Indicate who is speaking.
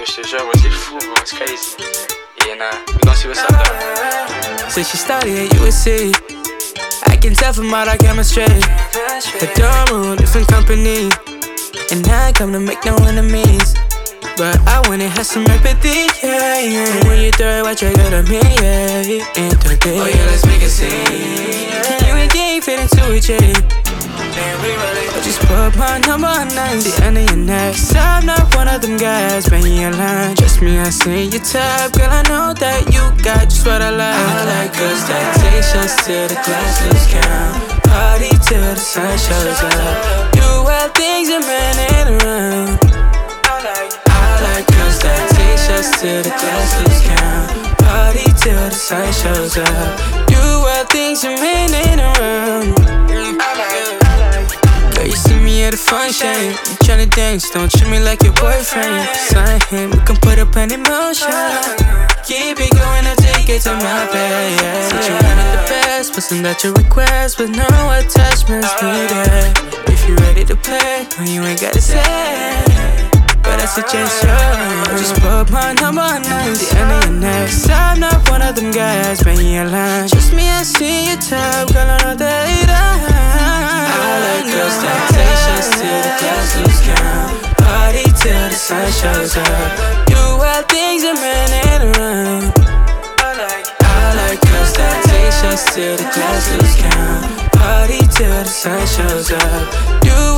Speaker 1: je te jure, bro, c'est fou, bro, it's crazy. Yeah, nah, we gon' see what's up, though.
Speaker 2: Since she studied at USC, I can tell from all our chemistry. The dorm room, different company, and I come to make no enemies. But I wanna have some empathy, yeah, yeah. When you throw it, watch you go to me, yeah. Entertain. Oh yeah, let's make a scene. You and Game fit into each other. I just put my number on 9, the end of your next. I'm not one of them guys, bang your line. Trust me, I seen your type, girl, I know that you got just what I like. I like girls that take shots till the glasses count. Party till the sun shows up. Do wild things and man ain't around. I like girls that take shots till the glasses count. Party till the sun shows up. Do wild things and man ain't around. Girl, you see me at a function, you tryna dance, don't treat me like your boyfriend. Sign him, we can put up an emotion. Keep it going, I'll take it to my bed, yeah. Said you wanted the best, wasn't that your request? But no attachments needed. If you ready to play, no, you ain't gotta say. But I suggest you just put my number on 9, the end of your next. I'm not one of them guys, bang your line. Trust me, I see your type, girl, I know that you I like girls that take shots till the glasses count. Party till the sun shows up. Do wild things and man ain't around. I like girls that take shots till the glasses count. Party till the sun shows up. Do